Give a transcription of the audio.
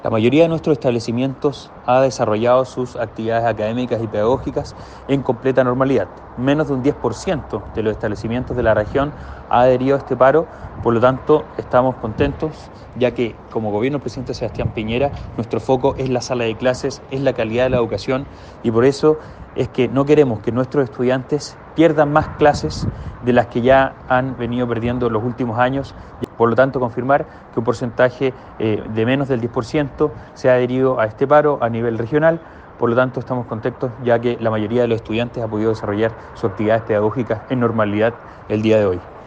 La mayoría de nuestros establecimientos ha desarrollado sus actividades académicas y pedagógicas en completa normalidad. Menos de un 10% de los establecimientos de la región ha adherido a este paro, por lo tanto estamos contentos, ya que como gobierno del presidente Sebastián Piñera, nuestro foco es la sala de clases, es la calidad de la educación, y por eso es que no queremos que nuestros estudiantes pierdan más clases de las que ya han venido perdiendo en los últimos años. Por lo tanto, confirmar que un porcentaje de menos del 10% se ha adherido a este paro a nivel regional. Por lo tanto, estamos contentos ya que la mayoría de los estudiantes ha podido desarrollar sus actividades pedagógicas en normalidad el día de hoy.